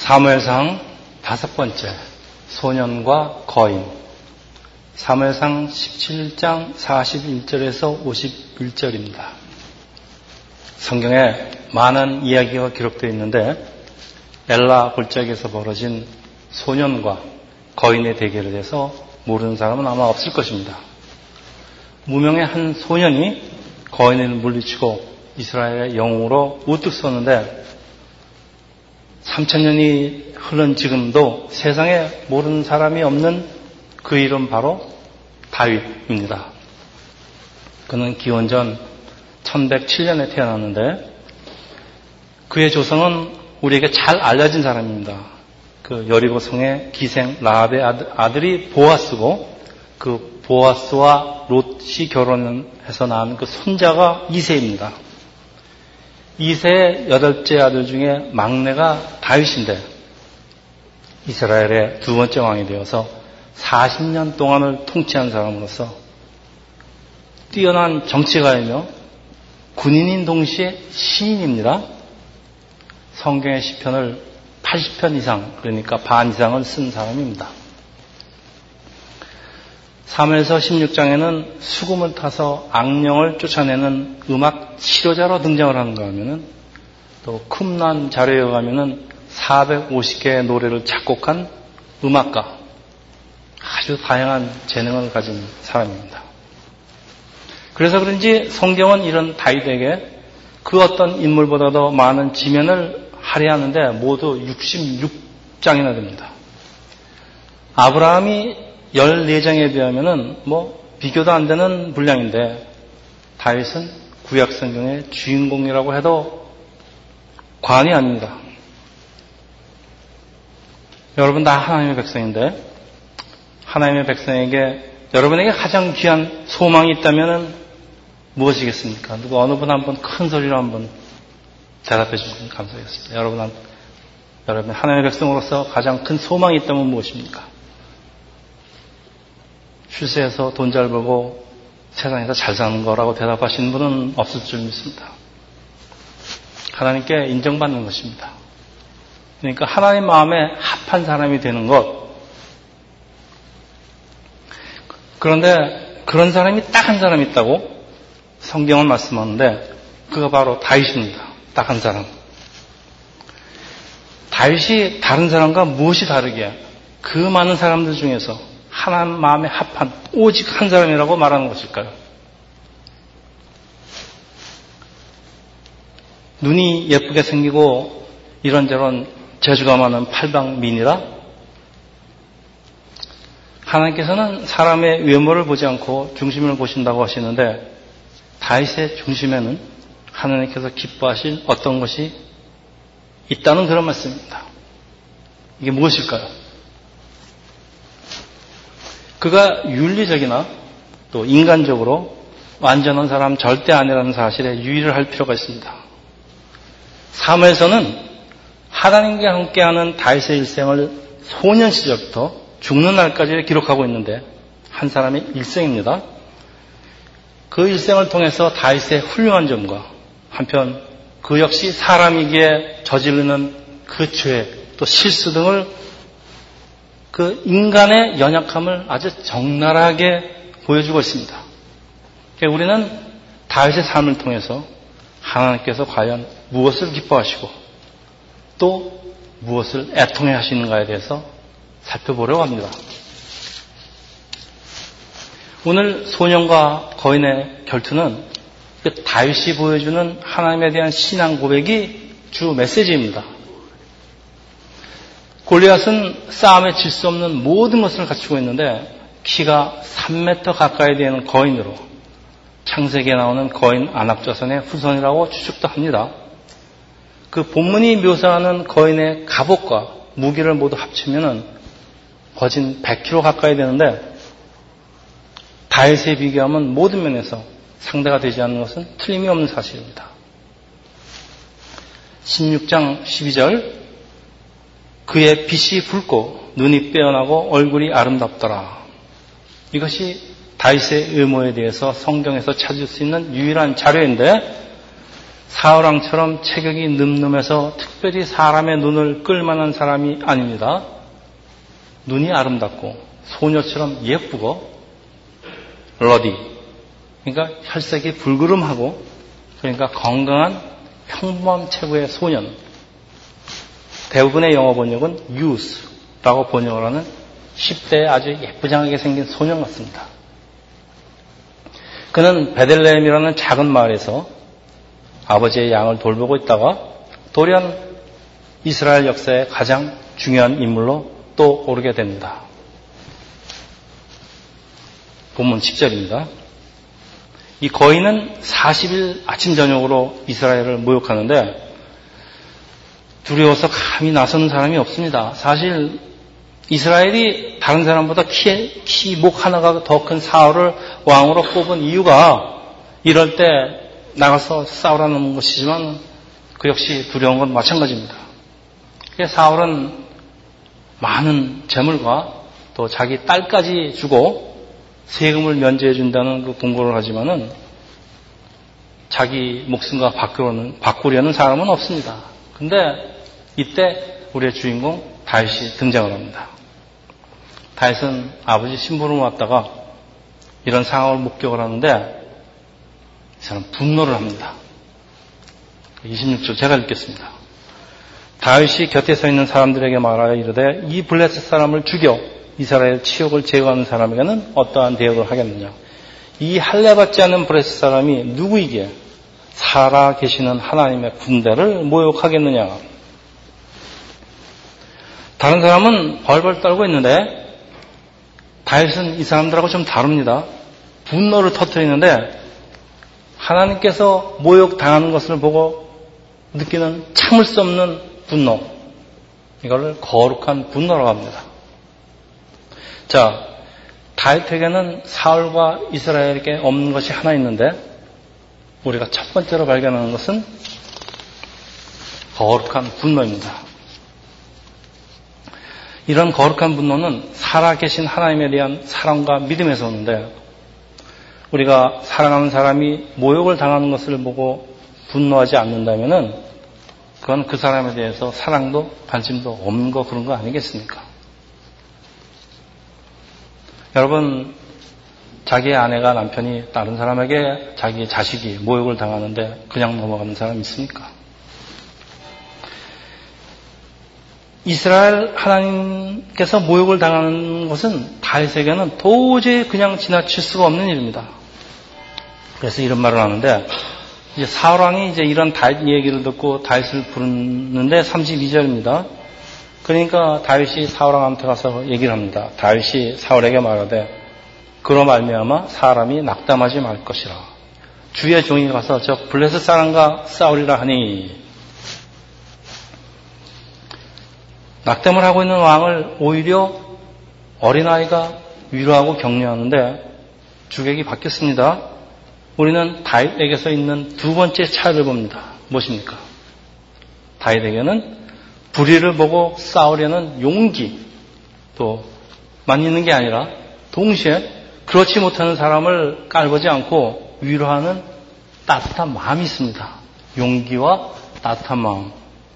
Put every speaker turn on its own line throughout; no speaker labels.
사무엘상 5번째 소년과 거인. 사무엘상 17장 41절에서 51절입니다. 성경에 많은 이야기가 기록되어 있는데 엘라 골짜기에서 벌어진 소년과 거인의 대결에 대해서 모르는 사람은 아마 없을 것입니다. 무명의 한 소년이 거인을 물리치고 이스라엘의 영웅으로 우뚝 섰는데 3000년이 흐른 지금도 세상에 모르는 사람이 없는 그 이름 바로 다윗입니다. 그는 기원전 1107년에 태어났는데 그의 조상은 우리에게 잘 알려진 사람입니다. 그 여리고성의 기생 라합의 아들이 보아스고 그 보아스와 롯이 결혼해서 낳은 그 손자가 이새입니다. 이새의 8째 아들 중에 막내가 다윗인데 이스라엘의 두 번째 왕이 되어서 40년 동안을 통치한 사람으로서 뛰어난 정치가이며 군인인 동시에 시인입니다. 성경의 시편을 80편 이상, 그러니까 반 이상을 쓴 사람입니다. 사무엘서 16장에는 수금을 타서 악령을 쫓아내는 음악 치료자로 등장을 하는가 하면은 또 쿰란 자료에 가면은 450개의 노래를 작곡한 음악가, 아주 다양한 재능을 가진 사람입니다. 그래서 그런지 성경은 이런 다윗에게 그 어떤 인물보다도 많은 지면을 할애하는데 모두 66장이나 됩니다. 아브라함이 14장에 비하면은 비교도 안 되는 분량인데 다윗은 구약 성경의 주인공이라고 해도 과언이 아닙니다. 여러분 다 하나님의 백성인데 하나님의 백성에게 여러분에게 가장 귀한 소망이 있다면은 무엇이겠습니까? 누구 어느 분 한 번 큰 소리로 한번 대답해 주시면 감사하겠습니다. 여러분 하나님의 백성으로서 가장 큰 소망이 있다면 무엇입니까? 출세해서 돈 잘 벌고 세상에서 잘 사는 거라고 대답하시는 분은 없을 줄 믿습니다. 하나님께 인정받는 것입니다. 그러니까 하나님 마음에 합한 사람이 되는 것. 그런데 그런 사람이 딱 한 사람이 있다고 성경은 말씀하는데 그가 바로 다윗입니다. 딱 한 사람. 다윗이 다른 사람과 무엇이 다르게 그 많은 사람들 중에서 하나님 마음에 합한 오직 한 사람이라고 말하는 것일까요? 눈이 예쁘게 생기고 이런저런 재주가 많은 팔방미인이라 하나님께서는 사람의 외모를 보지 않고 중심을 보신다고 하시는데 다윗의 중심에는 하나님께서 기뻐하실 어떤 것이 있다는 그런 말씀입니다. 이게 무엇일까요? 그가 윤리적이나 또 인간적으로 완전한 사람 절대 아니라는 사실에 유의를 할 필요가 있습니다. 사무엘서는 하나님과 함께하는 다윗의 일생을 소년 시절부터 죽는 날까지 기록하고 있는데 한 사람의 일생입니다. 그 일생을 통해서 다윗의 훌륭한 점과 한편 그 역시 사람이기에 저지르는 그 죄, 또 실수 등을 그 인간의 연약함을 아주 적나라하게 보여주고 있습니다. 우리는 다윗의 삶을 통해서 하나님께서 과연 무엇을 기뻐하시고 또 무엇을 애통해 하시는가에 대해서 살펴보려고 합니다. 오늘 소년과 거인의 결투는 다윗이 보여주는 하나님에 대한 신앙 고백이 주 메시지입니다. 골리앗은 싸움에 질 수 없는 모든 것을 갖추고 있는데 키가 3m 가까이 되는 거인으로 창세기에 나오는 거인 안압자손의 후손이라고 추측도 합니다. 그 본문이 묘사하는 거인의 갑옷과 무기를 모두 합치면은 거진 100kg 가까이 되는데 다윗에 비교하면 모든 면에서 상대가 되지 않는 것은 틀림이 없는 사실입니다. 16장 12절 그의 빛이 붉고 눈이 빼어나고 얼굴이 아름답더라. 이것이 다윗의 외모에 대해서 성경에서 찾을 수 있는 유일한 자료인데 사울왕처럼 체격이 늠름해서 특별히 사람의 눈을 끌만한 사람이 아닙니다. 눈이 아름답고 소녀처럼 예쁘고 러디, 그러니까 혈색이 불그름하고 그러니까 건강한 평범한 체구의 소년. 대부분의 영어 번역은 youth라고 번역을 하는 10대에 아주 예쁘장하게 생긴 소년 같습니다. 그는 베들레헴이라는 작은 마을에서 아버지의 양을 돌보고 있다가 돌연 이스라엘 역사의 가장 중요한 인물로 또 오르게 됩니다. 본문 10절입니다. 이 거인은 40일 아침 저녁으로 이스라엘을 모욕하는데 두려워서 감히 나서는 사람이 없습니다. 사실 이스라엘이 다른 사람보다 목 하나가 더 큰 사울을 왕으로 뽑은 이유가 이럴 때 나가서 싸우라는 것이지만 그 역시 두려운 건 마찬가지입니다. 사울은 많은 재물과 또 자기 딸까지 주고 세금을 면제해 준다는 그 공고를 하지만은 자기 목숨과 바꾸려는 사람은 없습니다. 근데 이때 우리의 주인공 다윗이 등장을 합니다. 다윗은 아버지 심부름을 왔다가 이런 상황을 목격을 하는데 이 사람 분노를 합니다. 26절 제가 읽겠습니다. 다윗이 곁에 서 있는 사람들에게 말하여 이르되 이 블레셋 사람을 죽여 이스라엘 치욕을 제거하는 사람에게는 어떠한 대역을 하겠느냐. 이 할례받지 않는 블레셋 사람이 누구이기에 살아 계시는 하나님의 군대를 모욕하겠느냐. 다른 사람은 벌벌 떨고 있는데 다윗은 이 사람들하고 좀 다릅니다. 분노를 터뜨리는데 하나님께서 모욕당하는 것을 보고 느끼는 참을 수 없는 분노, 이걸 거룩한 분노라고 합니다. 자, 다윗에게는 사울과 이스라엘에게 없는 것이 하나 있는데 우리가 첫 번째로 발견하는 것은 거룩한 분노입니다. 이런 거룩한 분노는 살아계신 하나님에 대한 사랑과 믿음에서 오는데 우리가 사랑하는 사람이 모욕을 당하는 것을 보고 분노하지 않는다면은 그건 그 사람에 대해서 사랑도 관심도 없는 거 그런 거 아니겠습니까? 여러분, 자기의 아내가 남편이 다른 사람에게 자기 자식이 모욕을 당하는데 그냥 넘어가는 사람 있습니까? 이스라엘 하나님께서 모욕을 당하는 것은 다윗에게는 도저히 그냥 지나칠 수가 없는 일입니다. 그래서 이런 말을 하는데 이제 사울왕이 이제 이런 다윗 얘기를 듣고 다윗을 부르는데 32절입니다. 그러니까 다윗이 사울왕한테 가서 얘기를 합니다. 다윗이 사울에게 말하되 그로 말미암아 사람이 낙담하지 말 것이라. 주의 종이 가서 저 블레셋 사람과 싸우리라 하니. 낙담을 하고 있는 왕을 오히려 어린아이가 위로하고 격려하는데 주객이 바뀌었습니다. 우리는 다윗에게서 있는 두 번째 차이를 봅니다. 무엇입니까? 다윗에게는 불의를 보고 싸우려는 용기 또만 있는 게 아니라 동시에 그렇지 못하는 사람을 깔보지 않고 위로하는 따뜻한 마음이 있습니다. 용기와 따뜻한 마음.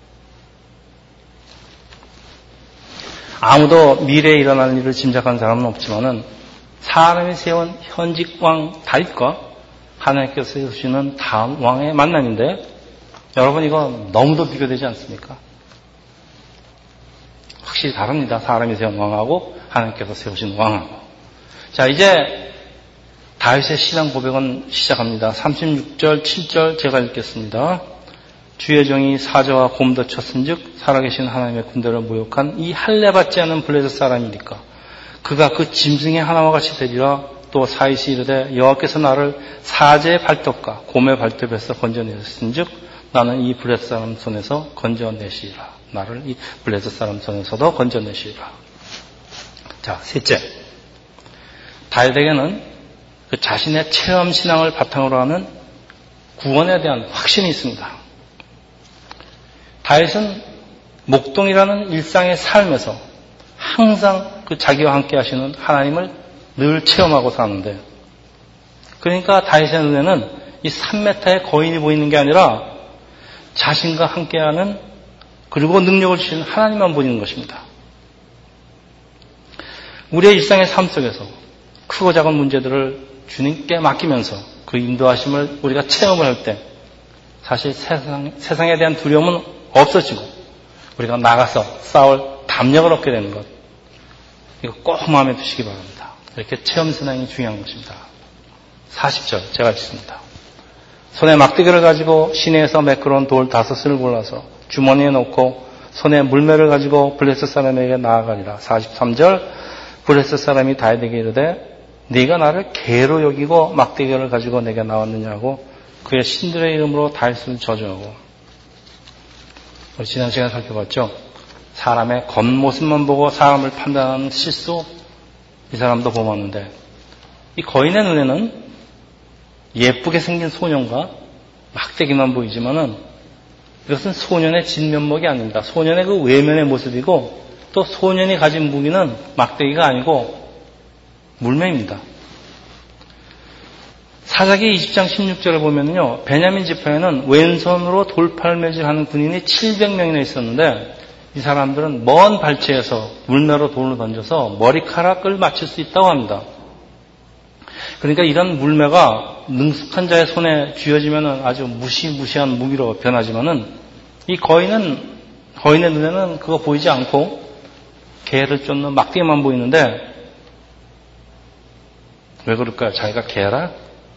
아무도 미래에 일어날 일을 짐작한 사람은 없지만은 사람이 세운 현직 왕 다윗과 하나님께서 세우시는 다음 왕의 만남인데 여러분 이거 너무도 비교되지 않습니까? 확실히 다릅니다. 사람이 세운 왕하고 하나님께서 세우신 왕하고. 자, 이제 다윗의 신앙 고백은 시작합니다. 36절, 7절 제가 읽겠습니다. 주의 종이 사자와 곰도 쳤은즉 살아계신 하나님의 군대를 모욕한 이 할례받지 않은 블레셋 사람이니까 그가 그 짐승의 하나와 같이 되리라. 또 사윗이 이르되 여호와께서 나를 사자의 발톱과 곰의 발톱에서 건져내셨은즉 나는 이 블레셋 사람 손에서 건져내시리라. 나를 이 블레셋 사람 손에서도 건져내시리라. 자, 셋째, 다윗에게는 그 자신의 체험 신앙을 바탕으로 하는 구원에 대한 확신이 있습니다. 다윗은 목동이라는 일상의 삶에서 항상 그 자기와 함께 하시는 하나님을 늘 체험하고 사는데, 그러니까 다윗의 눈에는 이 3m의 거인이 보이는 게 아니라 자신과 함께하는 그리고 능력을 주시는 하나님만 보이는 것입니다. 우리의 일상의 삶 속에서 크고 작은 문제들을 주님께 맡기면서 그 인도하심을 우리가 체험을 할 때 사실 세상에 대한 두려움은 없어지고 우리가 나가서 싸울 담력을 얻게 되는 것, 이거 꼭 마음에 두시기 바랍니다. 이렇게 체험신앙이 중요한 것입니다. 40절 제가 읽습니다. 손에 막대기를 가지고 시내에서 매끄러운 돌 5을 골라서 주머니에 넣고 손에 물매를 가지고 블레셋 사람에게 나아가니라. 43절 블레셋 사람이 다윗에게 이르되 네가 나를 개로 여기고 막대기를 가지고 내게 나왔느냐고 그의 신들의 이름으로 다윗을 저주하고. 우리 지난 시간에 살펴봤죠. 사람의 겉모습만 보고 사람을 판단하는 실수, 이 사람도 범하는데 이 거인의 눈에는 예쁘게 생긴 소년과 막대기만 보이지만은 이것은 소년의 진면목이 아닙니다. 소년의 그 외면의 모습이고 또 소년이 가진 무기는 막대기가 아니고 물매입니다. 사사기 20장 16절을 보면요, 베냐민 지파에는 왼손으로 돌팔매질하는 군인이 700명이나 있었는데 이 사람들은 먼 발치에서 물매로 돌을 던져서 머리카락을 맞출 수 있다고 합니다. 그러니까 이런 물매가 능숙한 자의 손에 쥐어지면 아주 무시무시한 무기로 변하지만은 이 거인의 눈에는 그거 보이지 않고 개를 쫓는 막대기만 보이는데 왜 그럴까요? 자기가 개라?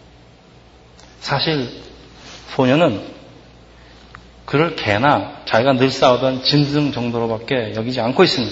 사실 소녀는 그를 개나 자기가 늘 싸우던 짐승 정도로밖에 여기지 않고 있습니다.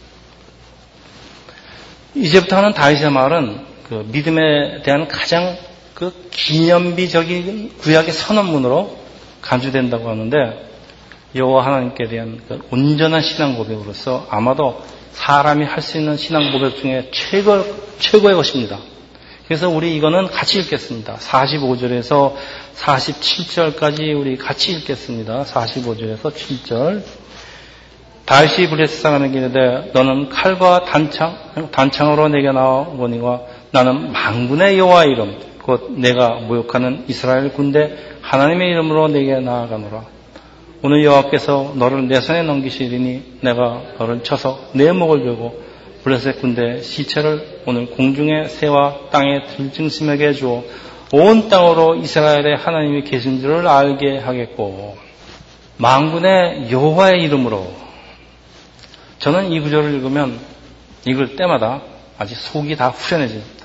이제부터 하는 다윗의 말은 그 믿음에 대한 가장 그 기념비적인 구약의 선언문으로 간주된다고 하는데 여호와 하나님께 대한 그 온전한 신앙 고백으로서 아마도 사람이 할 수 있는 신앙 고백 중에 최고의 것입니다. 그래서 우리 이거는 같이 읽겠습니다. 45절에서 47절까지 우리 같이 읽겠습니다. 45절에서 7절. 다윗이 블레셋 사람에게 이르되 너는 칼과 단창으로 내게 나오거니와 나는 만군의 여호와의 이름 곧 내가 모욕하는 이스라엘 군대 하나님의 이름으로 내게 나아가노라. 오늘 여호와께서 너를 내 손에 넘기시리니 내가 너를 쳐서 내 목을 베고 블레셋 군대 시체를 오늘 공중의 새와 땅의 들짐승에게 주어 온 땅으로 이스라엘의 하나님이 계신 줄을 알게 하겠고. 만군의 여호와의 이름으로. 저는 이 구절을 읽을 때마다 아주 속이 다 후련해집니다.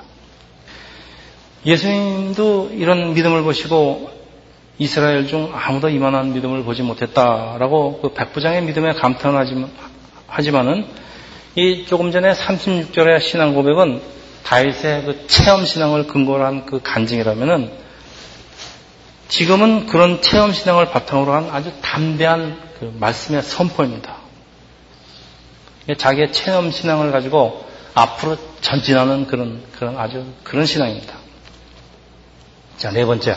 예수님도 이런 믿음을 보시고 이스라엘 중 아무도 이만한 믿음을 보지 못했다라고 그 백부장의 믿음에 감탄을 하지만은 이 조금 전에 36절의 신앙 고백은 다윗의 그 체험 신앙을 근거로 한 그 간증이라면은 지금은 그런 체험 신앙을 바탕으로 한 아주 담대한 그 말씀의 선포입니다. 자기의 체험 신앙을 가지고 앞으로 전진하는 그런 신앙입니다. 자, 네 번째.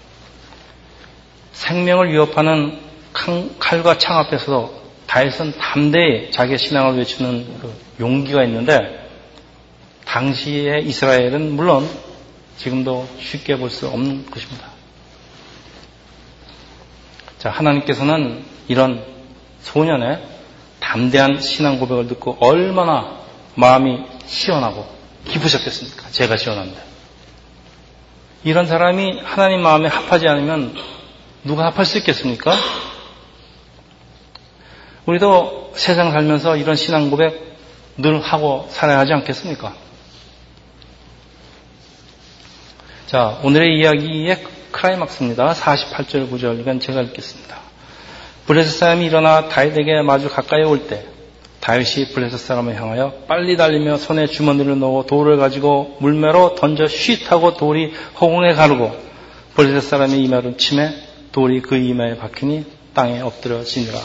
생명을 위협하는 칼과 창 앞에서도 다윗은 담대히 자기의 신앙을 외치는 그 용기가 있는데 당시의 이스라엘은 물론 지금도 쉽게 볼 수 없는 것입니다. 자, 하나님께서는 이런 소년의 담대한 신앙 고백을 듣고 얼마나 마음이 시원하고 기쁘셨겠습니까? 제가 시원합니다. 이런 사람이 하나님 마음에 합하지 않으면 누가 합할 수 있겠습니까? 우리도 세상 살면서 이런 신앙 고백 늘 하고 살아야 하지 않겠습니까? 자, 오늘의 이야기의 클라이막스입니다. 48절 9절 이건 제가 읽겠습니다. 블레셋 사람이 일어나 다윗에게 마주 가까이 올 때 다윗이 블레셋 사람을 향하여 빨리 달리며 손에 주머니를 넣어 돌을 가지고 물매로 던져 쉿 하고 돌이 허공에 가르고 블레셋 사람의 이마를 치매 돌이 그 이마에 박히니 땅에 엎드려지니라.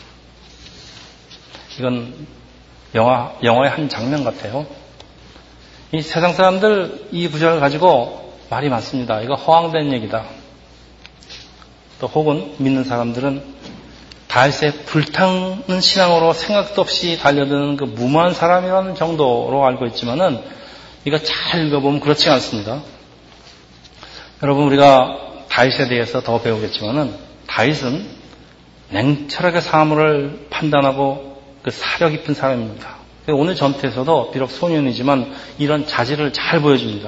이건 영화의 한 장면 같아요. 이 세상 사람들 이 구절을 가지고 말이 많습니다. 이거 허황된 얘기다. 또 혹은 믿는 사람들은 다윗의 불타는 신앙으로 생각도 없이 달려드는 그 무모한 사람이라는 정도로 알고 있지만은 이거 잘 읽어보면 그렇지 않습니다. 여러분, 우리가 다윗에 대해서 더 배우겠지만은 다윗은 냉철하게 사물을 판단하고 그 사려 깊은 사람입니다. 오늘 전투에서도 비록 소년이지만 이런 자질을 잘 보여줍니다.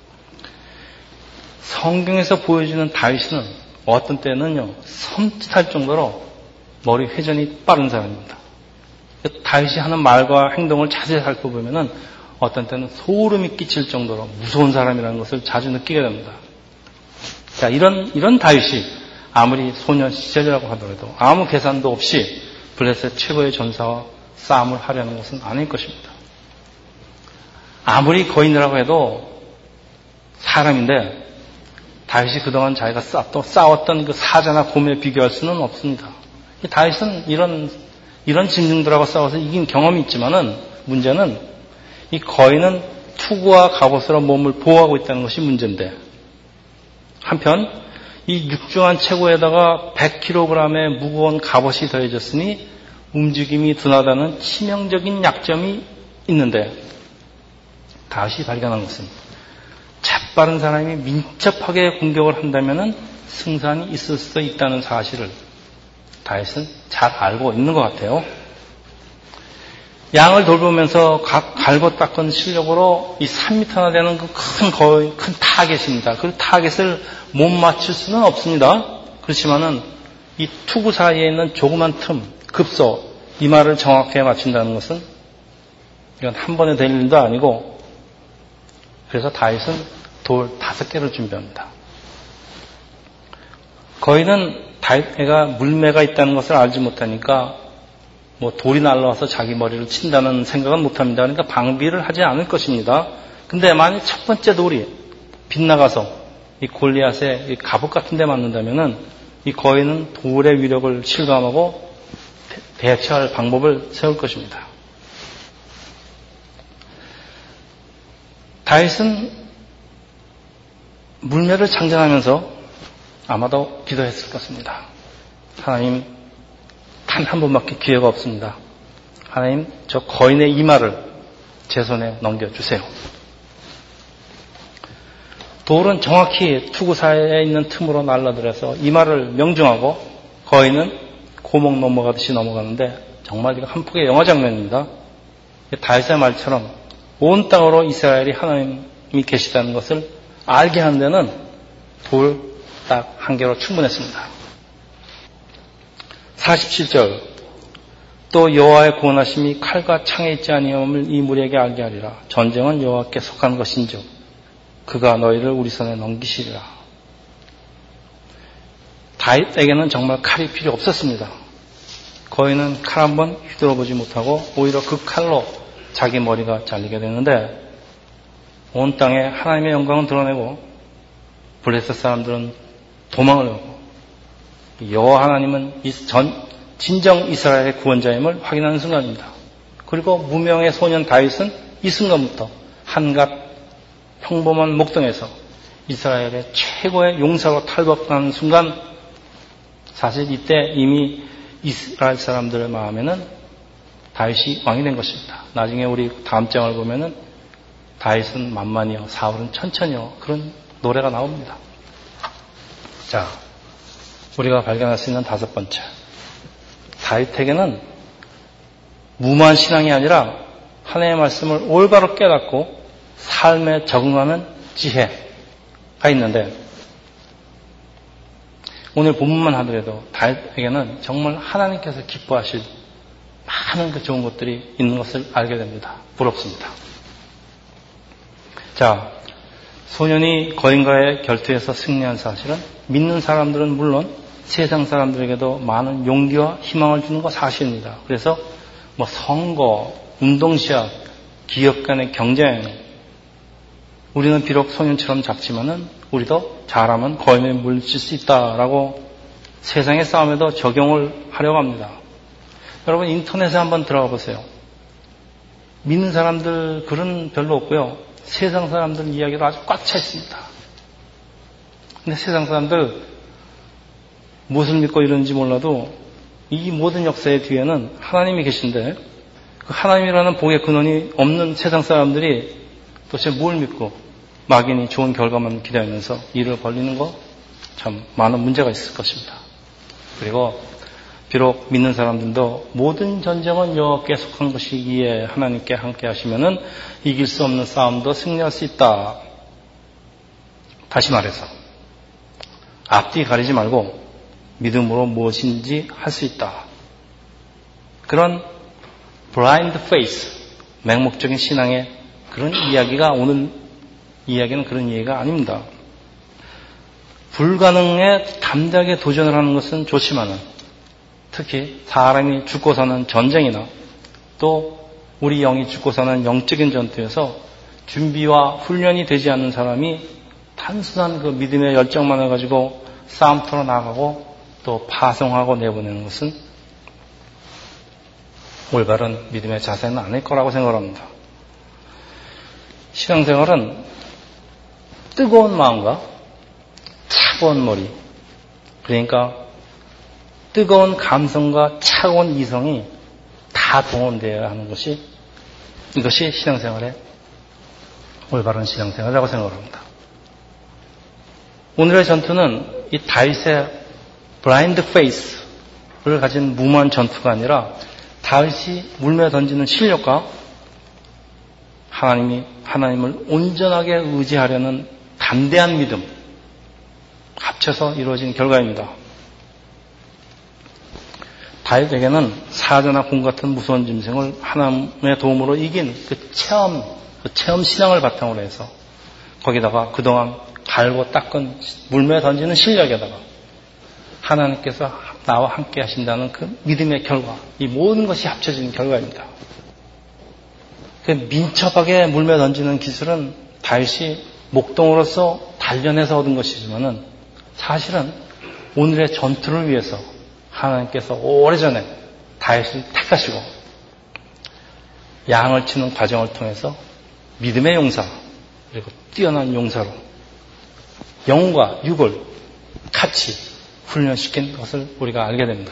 성경에서 보여주는 다윗은 어떤 때는요, 섬찟할 정도로 머리 회전이 빠른 사람입니다. 다윗이 하는 말과 행동을 자세히 살펴보면은 어떤 때는 소름이 끼칠 정도로 무서운 사람이라는 것을 자주 느끼게 됩니다. 자, 이런 다윗이 아무리 소년 시절이라고 하더라도 아무 계산도 없이 블레셋 최고의 전사와 싸움을 하려는 것은 아닐 것입니다. 아무리 거인이라고 해도 사람인데 다윗이 그동안 자기가 싸웠던 그 사자나 곰에 비교할 수는 없습니다. 다윗은 이런 짐승들하고 싸워서 이긴 경험이 있지만은 문제는 이 거인은 투구와 갑옷으로 몸을 보호하고 있다는 것이 문제인데 한편 이 육중한 체구에다가 100kg의 무거운 갑옷이 더해졌으니 움직임이 둔하다는 치명적인 약점이 있는데 다윗이 발견한 것은 재빠른 사람이 민첩하게 공격을 한다면 승산이 있을 수도 있다는 사실을 다윗은 잘 알고 있는 것 같아요. 양을 돌보면서 갈고 닦은 실력으로 이 3m나 되는 그 큰 타겟입니다. 그 타겟을 못 맞출 수는 없습니다. 그렇지만은 이 투구 사이에 있는 조그만 틈, 급소, 이 말을 정확하게 맞춘다는 것은 이건 한 번에 될 일도 아니고 그래서 다윗은 돌 5개를 준비합니다. 거인은 다윗에가 물매가 있다는 것을 알지 못하니까 뭐 돌이 날라와서 자기 머리를 친다는 생각은 못합니다. 그러니까 방비를 하지 않을 것입니다. 근데 만약 첫 번째 돌이 빗나가서 이 골리앗의 이 갑옷 같은 데 맞는다면은 이 거인은 돌의 위력을 실감하고 대처할 방법을 세울 것입니다. 다윗은 물매를 창전하면서 아마도 기도했을 것입니다. 하나님, 단 한 번밖에 기회가 없습니다. 하나님, 저 거인의 이마를 제 손에 넘겨주세요. 돌은 정확히 투구 사이에 있는 틈으로 날라들어서 이마를 명중하고 거인은 고목 넘어가듯이 넘어가는데 정말 이거 한 폭의 영화 장면입니다. 다윗의 말처럼 온 땅으로 이스라엘이 하나님이 계시다는 것을 알게 하는 데는 돌 딱 한 개로 충분했습니다. 47절 또 여호와의 구원하심이 칼과 창에 있지 아니함을 이 무리에게 알게 하리라. 전쟁은 여호와께 속한 것인즉 그가 너희를 우리 손에 넘기시리라. 다윗에게는 정말 칼이 필요 없었습니다. 거인은 칼 한번 휘둘러보지 못하고 오히려 그 칼로 자기 머리가 잘리게 되는데 온 땅에 하나님의 영광을 드러내고 블레셋 사람들은 도망을 하고 여호와 하나님은 진정 이스라엘의 구원자임을 확인하는 순간입니다. 그리고 무명의 소년 다윗은 이 순간부터 한갓 평범한 목동에서 이스라엘의 최고의 용사로 탈북하는 순간 사실 이때 이미 이스라엘 사람들의 마음에는 다윗이 왕이 된 것입니다. 나중에 우리 다음 장을 보면은 다윗은 만만히요, 사울은 천천히요 그런 노래가 나옵니다. 자, 우리가 발견할 수 있는 5번째. 다윗에게는 무모한 신앙이 아니라 하나님의 말씀을 올바로 깨닫고 삶에 적응하는 지혜가 있는데 오늘 본문만 하더라도 다윗에게는 정말 하나님께서 기뻐하실 많은 그 좋은 것들이 있는 것을 알게 됩니다. 부럽습니다. 자, 소년이 거인과의 결투에서 승리한 사실은 믿는 사람들은 물론 세상 사람들에게도 많은 용기와 희망을 주는 거 사실입니다. 그래서 뭐 선거, 운동시합, 기업 간의 경쟁, 우리는 비록 소년처럼 작지만은 우리도 잘하면 거인에 물릴 수 있다라고 세상의 싸움에도 적용을 하려고 합니다. 여러분 인터넷에 한번 들어가 보세요. 믿는 사람들 글은 별로 없고요. 세상 사람들 이야기로 아주 꽉 차 있습니다. 근데 세상 사람들 무엇을 믿고 이러는지 몰라도 이 모든 역사의 뒤에는 하나님이 계신데 그 하나님이라는 복의 근원이 없는 세상 사람들이 도대체 뭘 믿고 막연히 좋은 결과만 기대하면서 일을 벌리는 거 참 많은 문제가 있을 것입니다. 그리고 비록 믿는 사람들도 모든 전쟁은 여호와께 속한 것이기에 하나님께 함께 하시면은 이길 수 없는 싸움도 승리할 수 있다. 다시 말해서 앞뒤 가리지 말고 믿음으로 무엇인지 할 수 있다. 그런 blind faith, 맹목적인 신앙의 그런 이야기가 오늘 이야기는 그런 이야기가 아닙니다. 불가능에 담대하게 도전을 하는 것은 좋지만은 특히 사람이 죽고서는 전쟁이나 또 우리 영이 죽고서는 영적인 전투에서 준비와 훈련이 되지 않는 사람이 단순한 그 믿음의 열정만을 가지고 싸움터로 나가고 또 파송하고 내보내는 것은 올바른 믿음의 자세는 아닐 거라고 생각합니다. 신앙생활은 뜨거운 마음과 차가운 머리, 그러니까 뜨거운 감성과 차가운 이성이 다 동원되어야 하는 것이 이것이 신앙생활의 올바른 신앙생활이라고 생각합니다. 오늘의 전투는 이 다윗의 블라인드 페이스를 가진 무모한 전투가 아니라 다윗이 물매 던지는 실력과 하나님을 온전하게 의지하려는 담대한 믿음 합쳐서 이루어진 결과입니다. 다윗에게는 사자나 곰 같은 무서운 짐승을 하나님의 도움으로 이긴 그 체험 신앙을 바탕으로 해서 거기다가 그동안 갈고 닦은 물매 던지는 실력에다가 하나님께서 나와 함께 하신다는 그 믿음의 결과, 이 모든 것이 합쳐진 결과입니다. 그 민첩하게 물매 던지는 기술은 다윗이 목동으로서 단련해서 얻은 것이지만은 사실은 오늘의 전투를 위해서 하나님께서 오래전에 다윗을 택하시고 양을 치는 과정을 통해서 믿음의 용사 그리고 뛰어난 용사로 영과 육을 같이 훈련시킨 것을 우리가 알게 됩니다.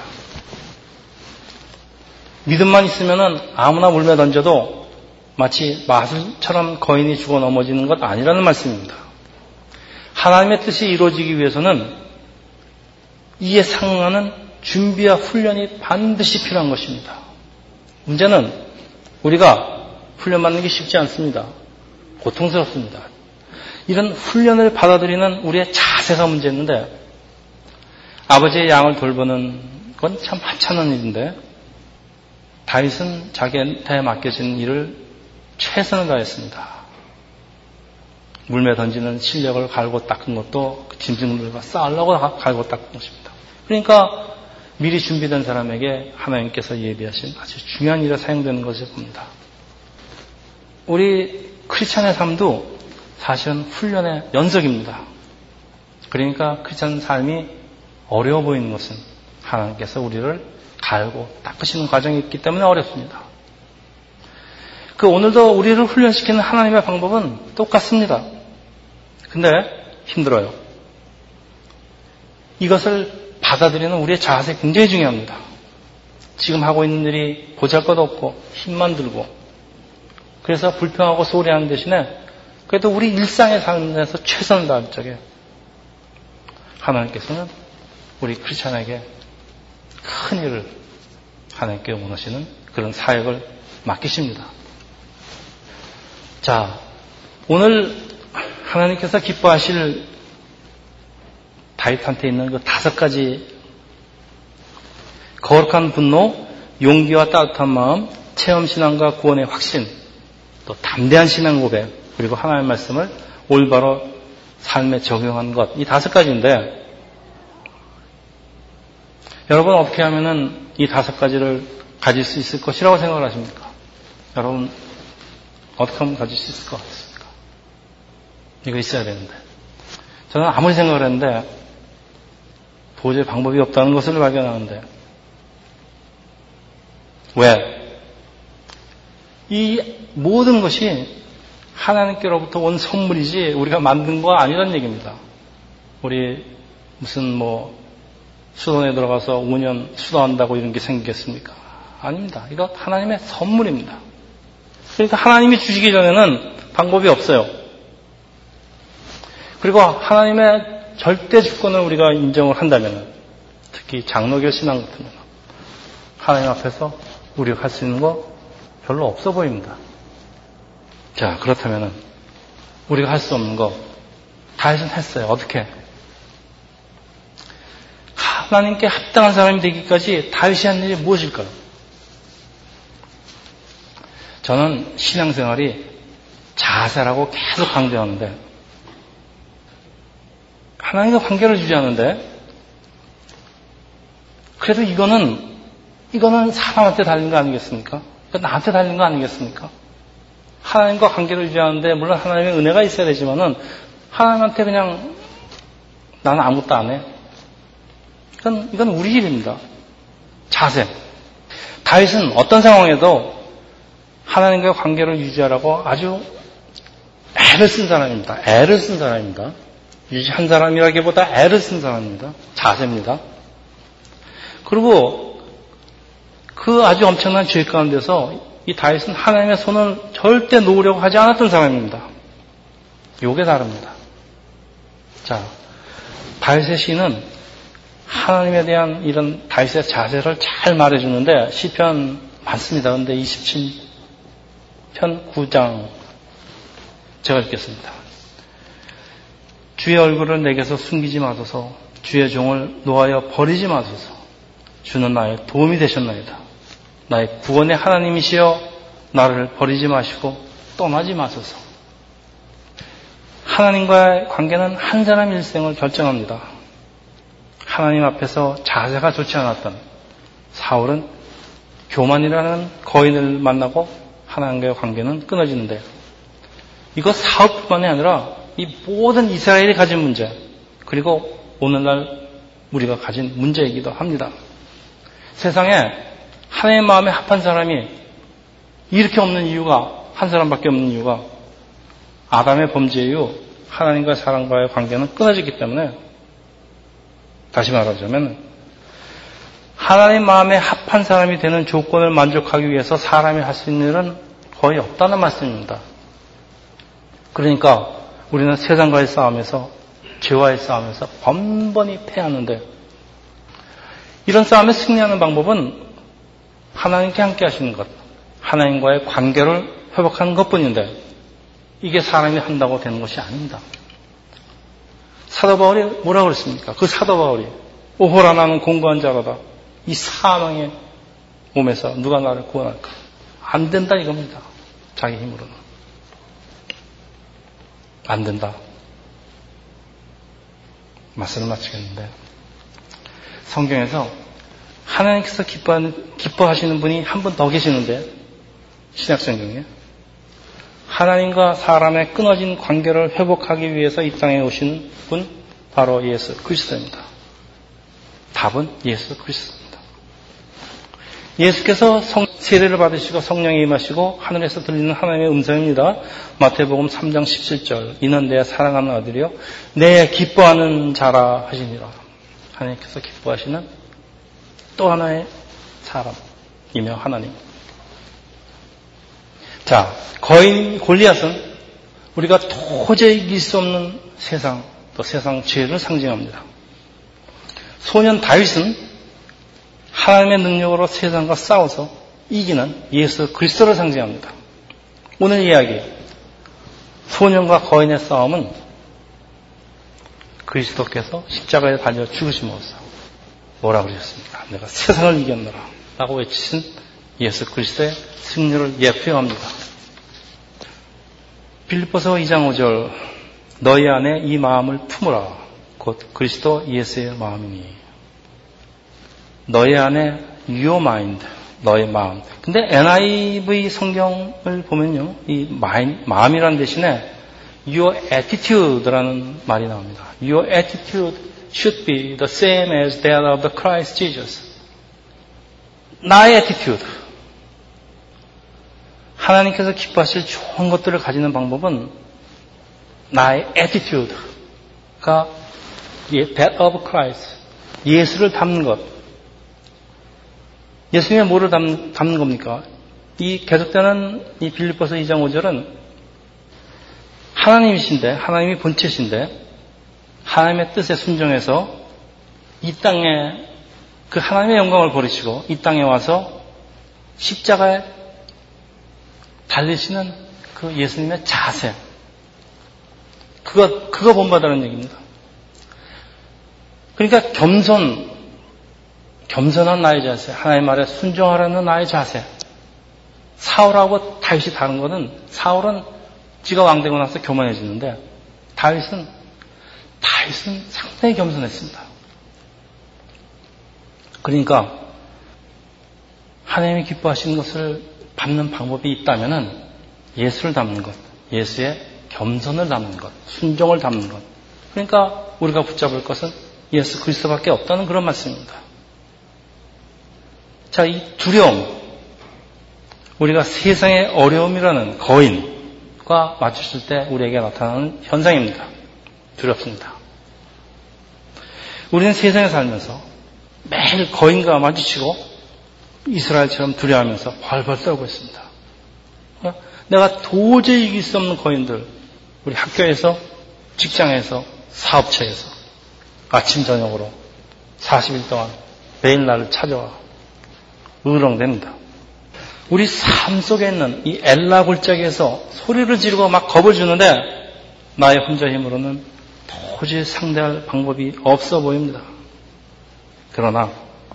믿음만 있으면은 아무나 물매 던져도 마치 마술처럼 거인이 죽어 넘어지는 것 아니라는 말씀입니다. 하나님의 뜻이 이루어지기 위해서는 이에 상응하는 준비와 훈련이 반드시 필요한 것입니다. 문제는 우리가 훈련받는 게 쉽지 않습니다. 고통스럽습니다. 이런 훈련을 받아들이는 우리의 자세가 문제였는데 아버지의 양을 돌보는 건 참 하찮은 일인데 다윗은 자기한테 맡겨진 일을 최선을 다했습니다. 물매 던지는 실력을 갈고 닦은 것도 그 짐승들과 싸우려고 갈고 닦은 것입니다. 그러니까 미리 준비된 사람에게 하나님께서 예비하신 아주 중요한 일에 사용되는 것을 봅니다. 우리 크리스찬의 삶도 사실은 훈련의 연속입니다. 그러니까 크리스찬 삶이 어려워 보이는 것은 하나님께서 우리를 갈고 닦으시는 과정이 있기 때문에 어렵습니다. 오늘도 우리를 훈련시키는 하나님의 방법은 똑같습니다. 근데 힘들어요. 이것을 받아들이는 우리의 자세 굉장히 중요합니다. 지금 하고 있는 일이 보잘것없고 힘만 들고 그래서 불평하고 소리하는 대신에 그래도 우리 일상의 삶에서 최선을 다할 적에 하나님께서는 우리 크리스찬에게 큰 일을 하나님께 원하시는 그런 사역을 맡기십니다. 자, 오늘 하나님께서 기뻐하실 다윗한테 있는 그 5가지 거룩한 분노, 용기와 따뜻한 마음, 체험신앙과 구원의 확신, 또 담대한 신앙 고백, 그리고 하나님의 말씀을 올바로 삶에 적용한 것, 이 5가지인데 여러분 어떻게 하면은 이 5가지를 가질 수 있을 것이라고 생각을 하십니까? 여러분 어떻게 하면 가질 수 있을 것 같습니까? 이거 있어야 되는데 저는 아무리 생각을 했는데 도저히 방법이 없다는 것을 발견하는데 왜? 이 모든 것이 하나님께로부터 온 선물이지 우리가 만든 거 아니라는 얘기입니다. 우리 무슨 수도원에 들어가서 5년 수도한다고 이런 게 생기겠습니까? 아닙니다. 이거 하나님의 선물입니다. 그러니까 하나님이 주시기 전에는 방법이 없어요. 그리고 하나님의 절대 주권을 우리가 인정을 한다면 특히 장로교 신앙 같은 경우 하나님 앞에서 우리가 할 수 있는 거 별로 없어 보입니다. 자, 그렇다면은 우리가 할 수 없는 거 다윗은 했어요. 어떻게? 하나님께 합당한 사람이 되기까지 다윗이 한 일이 무엇일까요? 저는 신앙생활이 자세라고 계속 강조하는데 하나님과 관계를 유지하는데 그래도 이거는 사람한테 달린 거 아니겠습니까? 나한테 달린 거 아니겠습니까? 하나님과 관계를 유지하는데 물론 하나님의 은혜가 있어야 되지만은 하나님한테 그냥 나는 아무것도 안 해. 이건 우리 일입니다. 자세. 다윗은 어떤 상황에도 하나님과 관계를 유지하라고 아주 애를 쓴 사람입니다. 애를 쓴 사람입니다. 유지한 사람이라기보다 애를 쓴 사람입니다. 자세입니다. 그리고 그 아주 엄청난 죄 가운데서 이 다윗은 하나님의 손을 절대 놓으려고 하지 않았던 사람입니다. 요게 다릅니다. 자, 다윗의 시는 하나님에 대한 이런 다윗의 자세를 잘 말해주는데 시편 많습니다. 그런데 27편 9장 제가 읽겠습니다. 주의 얼굴을 내게서 숨기지 마소서. 주의 종을 놓아여 버리지 마소서. 주는 나의 도움이 되셨나이다. 나의 구원의 하나님이시여 나를 버리지 마시고 떠나지 마소서. 하나님과의 관계는 한 사람 일생을 결정합니다. 하나님 앞에서 자세가 좋지 않았던 사울은 교만이라는 거인을 만나고 하나님과의 관계는 끊어지는데 이거 사울뿐만이 아니라 이 모든 이스라엘이 가진 문제 그리고 오늘날 우리가 가진 문제이기도 합니다. 세상에 하나님의 마음에 합한 사람이 이렇게 없는 이유가 한 사람밖에 없는 이유가 아담의 범죄 이후 하나님과 사람과의 관계는 끊어졌기 때문에 다시 말하자면 하나님 마음에 합한 사람이 되는 조건을 만족하기 위해서 사람이 할 수 있는 일은 거의 없다는 말씀입니다. 그러니까 우리는 세상과의 싸움에서 죄와의 싸움에서 번번이 패하는데 이런 싸움에 승리하는 방법은 하나님께 함께 하시는 것, 하나님과의 관계를 회복하는 것뿐인데 이게 사람이 한다고 되는 것이 아닙니다. 사도 바울이 뭐라고 그랬습니까? 그 사도 바울이 오호라 나는 공고한 자로다. 이 사망의 몸에서 누가 나를 구원할까? 안 된다 이겁니다. 자기 힘으로는. 안 된다. 말씀을 마치겠는데 성경에서 하나님께서 기뻐하시는 분이 한 분 더 계시는데 신약성경에 하나님과 사람의 끊어진 관계를 회복하기 위해서 이 땅에 오신 분 바로 예수 그리스도입니다. 답은 예수 그리스도입니다. 예수께서 세례를 받으시고 성령에 임하시고 하늘에서 들리는 하나님의 음성입니다. 마태복음 3장 17절 이는 내 사랑하는 아들이요 내 기뻐하는 자라 하시니라. 하나님께서 기뻐하시는 또 하나의 사람이며 하나님. 자, 거인 골리앗은 우리가 도저히 이길 수 없는 세상, 또 세상 죄를 상징합니다. 소년 다윗은 하나님의 능력으로 세상과 싸워서 이기는 예수 그리스도를 상징합니다. 오늘 이야기, 소년과 거인의 싸움은 그리스도께서 십자가에 달려 죽으심으로써 뭐라고 그러셨습니까? 내가 세상을 이겼노라 라고 외치신 예수 그리스도의 승리를 예표합니다. 빌립보서 2장 5절 너희 안에 이 마음을 품으라 곧 그리스도 예수의 마음이니 너희 안에 your mind 너의 마음. 근데 NIV 성경을 보면요 이 마음이라는 대신에 your attitude라는 말이 나옵니다. Your attitude should be the same as that of the Christ Jesus. 나의 attitude. 하나님께서 기뻐하실 좋은 것들을 가지는 방법은 나의 attitude가 that of Christ. 예수를 담는 것. 예수님의 뭐를 담는 겁니까? 이 계속되는 이 빌립보서 2장 5절은 하나님이신데, 하나님이 본체신데, 하나님의 뜻에 순종해서 이 땅에 그 하나님의 영광을 버리시고 이 땅에 와서 십자가에 달리시는 그 예수님의 자세, 그거 본받으라는 얘기입니다. 그러니까 겸손한 나의 자세, 하나님 말에 순종하라는 나의 자세. 사울하고 다윗이 다른 것은, 사울은 지가 왕되고 나서 교만해지는데 다윗은 상당히 겸손했습니다. 그러니까 하나님이 기뻐하시는 것을 밟는 방법이 있다면은 예수를 닮는 것, 예수의 겸손을 닮는 것, 순종을 닮는 것. 그러니까 우리가 붙잡을 것은 예수 그리스도밖에 없다는 그런 말씀입니다. 자, 이 두려움, 우리가 세상의 어려움이라는 거인과 맞추실 때 우리에게 나타나는 현상입니다. 두렵습니다. 우리는 세상에 살면서 매일 거인과 마주치고 이스라엘처럼 두려워하면서 벌벌 떨고 있습니다. 내가 도저히 이길 수 없는 거인들, 우리 학교에서, 직장에서, 사업체에서 아침 저녁으로 40일 동안 매일 나를 찾아와 으렁댑니다. 우리 삶 속에 있는 이 엘라 골짜기에서 소리를 지르고 막 겁을 주는데 나의 혼자 힘으로는 도저히 상대할 방법이 없어 보입니다. 그러나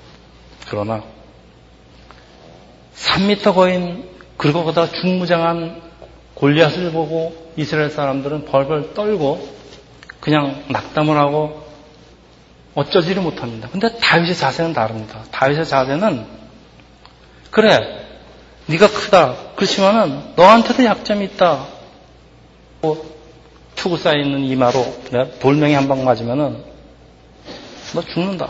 3m 거인, 그리고 거기다 중무장한 골리앗을 보고 이스라엘 사람들은 벌벌 떨고 그냥 낙담을 하고 어쩌지를 못합니다. 근데 다윗의 자세는 다릅니다. 다윗의 자세는, 그래, 네가 크다. 그렇지만은 너한테도 약점이 있다. 투구 쌓여있는 이마로 내가 돌멩이 한 방 맞으면은 너 죽는다.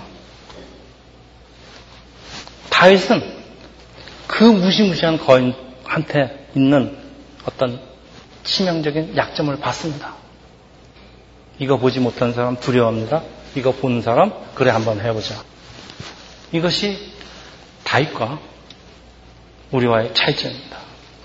다윗은 그 무시무시한 거인한테 있는 어떤 치명적인 약점을 봤습니다. 이거 보지 못한 사람 두려워합니다. 이거 보는 사람 그래 한번 해보자. 이것이 다윗과 우리와의 차이점입니다.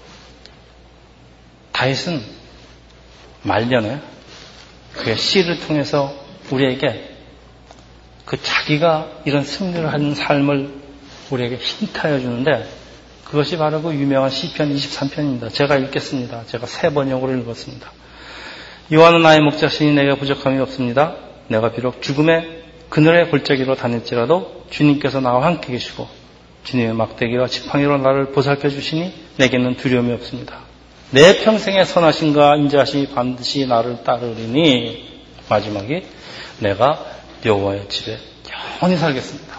다윗은 말년에 그의 시를 통해서 우리에게 그 자기가 이런 승리를 하는 삶을 우리에게 힌트하여 주는데 그것이 바로 그 유명한 시편 23편입니다. 제가 읽겠습니다. 제가 3번역으로 읽었습니다. 여호와는 나의 목자시니 내가 부족함이 없습니다. 내가 비록 죽음의 그늘의 골짜기로 다닐지라도 주님께서 나와 함께 계시고 주님의 막대기와 지팡이로 나를 보살펴 주시니 내게는 두려움이 없습니다. 내 평생의 선하심과 인자하심이 반드시 나를 따르리니 마지막에 내가 여호와의 집에 영원히 살겠습니다.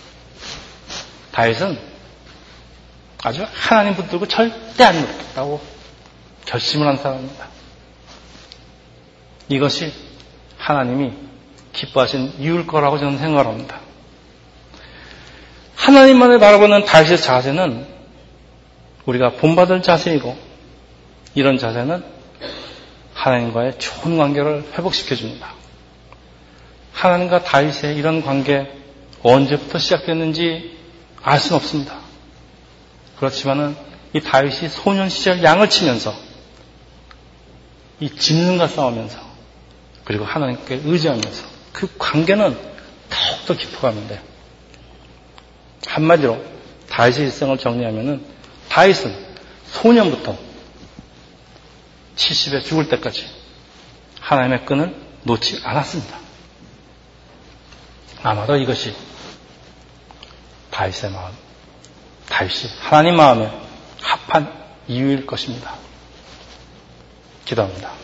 다윗은 아주 하나님 붙들고 절대 안 놓겠다고 결심을 한 사람입니다. 이것이 하나님이 기뻐하신 이유일 거라고 저는 생각합니다. 하나님만을 바라보는 다윗의 자세는 우리가 본받을 자세이고 이런 자세는 하나님과의 좋은 관계를 회복시켜 줍니다. 하나님과 다윗의 이런 관계 언제부터 시작됐는지 알 수는 없습니다. 그렇지만은 이 다윗이 소년 시절 양을 치면서 이 짐승과 싸우면서 그리고 하나님께 의지하면서 그 관계는 더욱더 깊어가는데 한마디로 다윗의 일생을 정리하면은 다윗은 소년부터 70에 죽을 때까지 하나님의 끈을 놓지 않았습니다. 아마도 이것이 다윗의 마음, 다윗이 하나님 마음에 합한 이유일 것입니다. 기도합니다.